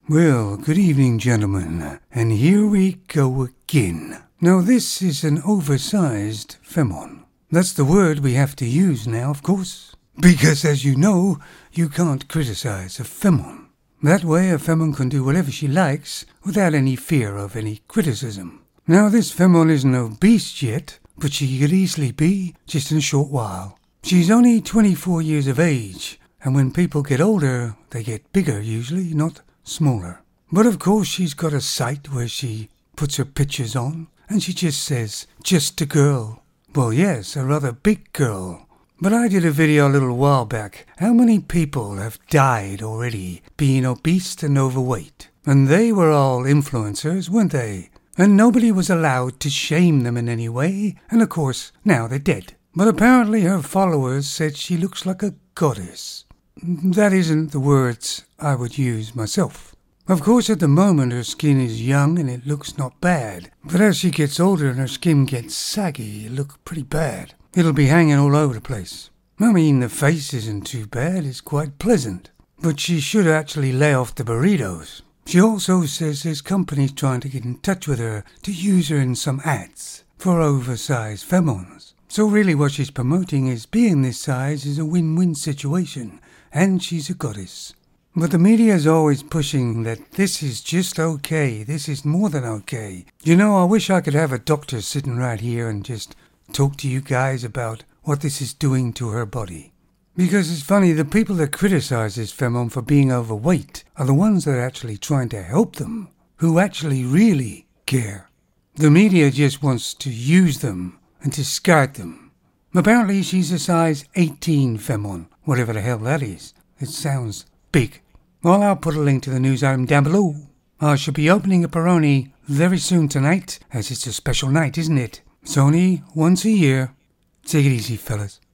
Well, good evening, gentlemen, and here we go again. Now, this is an oversized femon. That's the word we have to use now, of course, because as you know, you can't criticize a femon. That way, a femon can do whatever she likes without any fear of any criticism. Now, this femon isn't obese yet, but she could easily be just in a short while. She's only 24 years of age, and when people get older, they get bigger usually, not smaller. But of course she's got a site where she puts her pictures on, and she just says, just a girl. Well, yes, a rather big girl. But I did a video a little while back, how many people have died already being obese and overweight. And they were all influencers, weren't they? And nobody was allowed to shame them in any way, and of course, now they're dead. But apparently her followers said she looks like a goddess. That isn't the words I would use myself. Of course, at the moment her skin is young and it looks not bad. But as she gets older and her skin gets saggy, it'll look pretty bad. It'll be hanging all over the place. I mean, the face isn't too bad, it's quite pleasant. But she should actually lay off the burritos. She also says there's companies trying to get in touch with her to use her in some ads for oversized femons. So really what she's promoting is being this size is a win-win situation. And she's a goddess. But the media is always pushing that this is just okay, this is more than okay. You know, I wish I could have a doctor sitting right here and just talk to you guys about what this is doing to her body. Because it's funny, the people that criticize this femon for being overweight are the ones that are actually trying to help them, who actually really care. The media just wants to use them and discard them. Apparently she's a size 18 femon, whatever the hell that is. It sounds big. Well, I'll put a link to the news item down below. I shall be opening a Peroni very soon tonight, as it's a special night, isn't it? It's only once a year. Take it easy, fellas.